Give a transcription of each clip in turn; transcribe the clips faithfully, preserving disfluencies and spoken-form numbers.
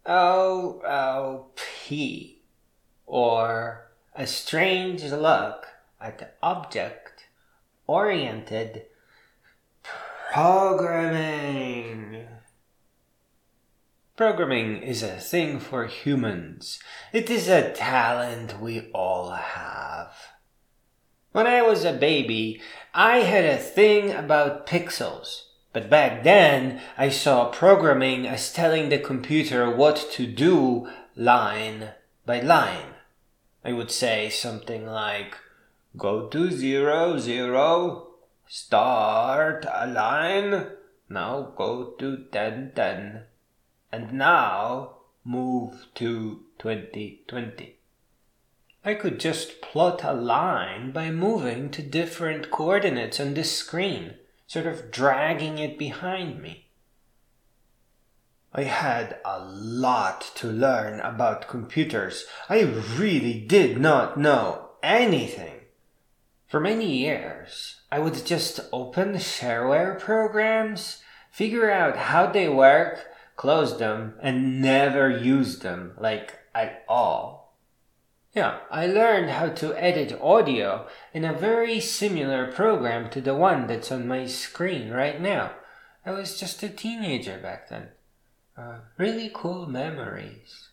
O O P, or a strange look at object-oriented programming. Programming is a thing for humans. It is a talent we all have. When I was a baby, I had a thing about pixels. But back then, I saw programming as telling the computer what to do line by line. I would say something like, go to zero, zero, start a line, now go to ten, ten, and now move to twenty, twenty. I could just plot a line by moving to different coordinates on the screen, sort of dragging it behind me. I had a lot to learn about computers. I really did not know anything. For many years, I would just open shareware programs, figure out how they work, close them, and never use them, like, at all. Yeah, I learned how to edit audio in a very similar program to the one that's on my screen right now. I was just a teenager back then. Uh, really cool memories.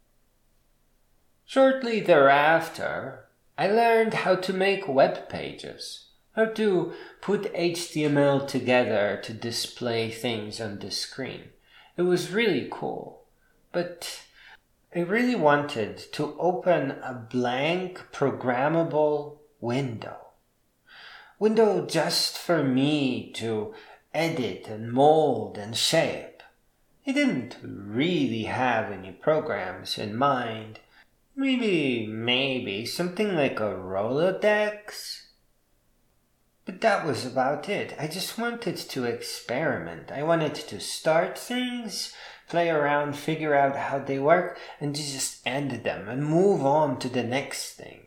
Shortly thereafter, I learned how to make web pages, how to put H T M L together to display things on the screen. It was really cool, but I really wanted to open a blank programmable window. Window just for me to edit and mold and shape. I didn't really have any programs in mind. Maybe, maybe something like a Rolodex? But that was about it. I just wanted to experiment. I wanted to start things, play around, figure out how they work, and just end them and move on to the next thing.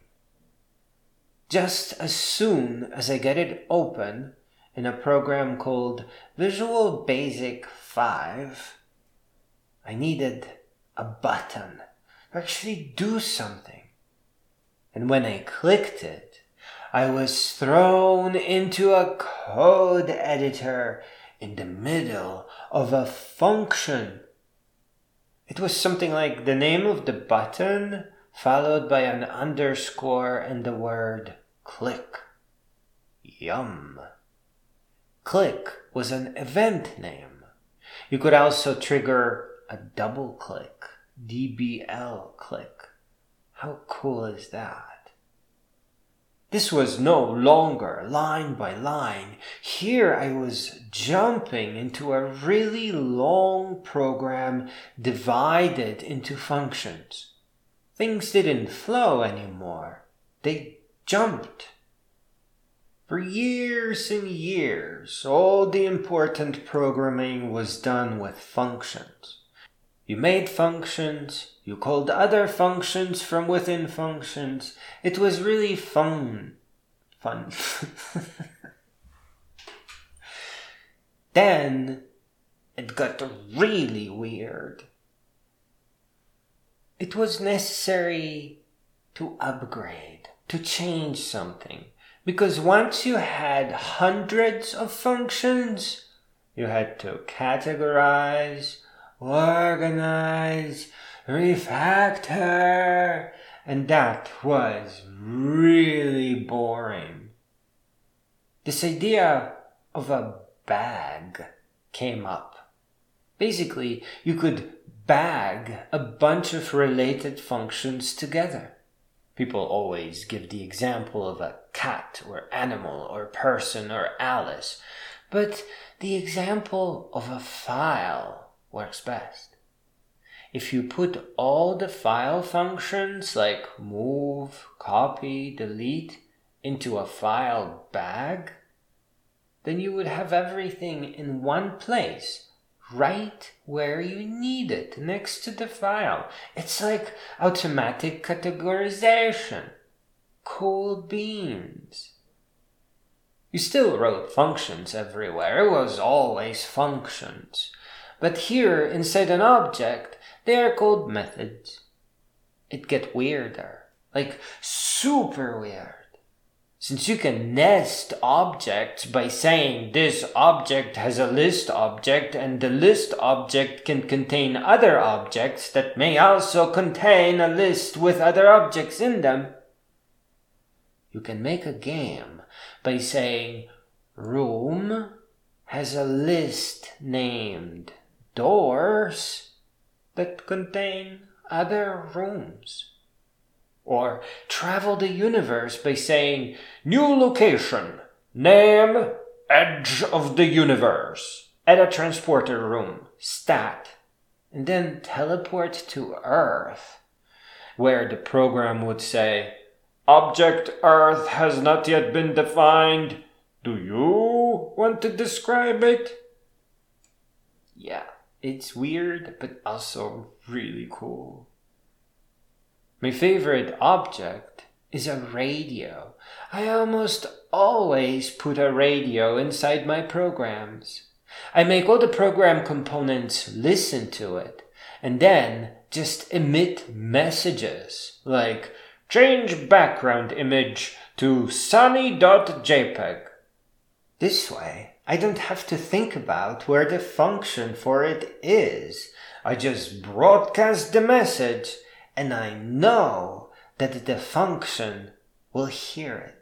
Just as soon as I get it open in a program called Visual Basic five, I needed a button to actually do something. And when I clicked it, I was thrown into a code editor in the middle of a function. It was something like the name of the button followed by an underscore and the word click. Yum. Click was an event name. You could also trigger a double click, D B L click. How cool is that? This was no longer line by line. Here I was jumping into a really long program divided into functions. Things didn't flow anymore. They jumped. For years and years, all the important programming was done with functions. You made functions, you called other functions from within functions. It was really fun. Fun. Then it got really weird. It was necessary to upgrade, to change something. Because once you had hundreds of functions, you had to categorize, organize, refactor, and that was really boring. This idea of a bag came up. Basically, you could bag a bunch of related functions together. People always give the example of a cat or animal or person or Alice, but the example of a file works best. If you put all the file functions like move, copy, delete into a file bag, then you would have everything in one place, right where you need it, next to the file. It's like automatic categorization. Cool beans. You still wrote functions everywhere. It was always functions. But here, inside an object, They are called methods. It gets weirder, like super weird. Since you can nest objects by saying this object has a list object and the list object can contain other objects that may also contain a list with other objects in them. You can make a game by saying room has a list named doors that contain other rooms. Or travel the universe by saying new location, name, edge of the universe, add a transporter room, stat, and then teleport to Earth, where the program would say, object Earth has not yet been defined. Do you want to describe it? Yeah, it's weird, but also really cool. My favorite object is a radio. I almost always put a radio inside my programs. I make all the program components listen to it, and then just emit messages like change background image to sunny.jpg. This way, I don't have to think about where the function for it is. I just broadcast the message, and I know that the function will hear it.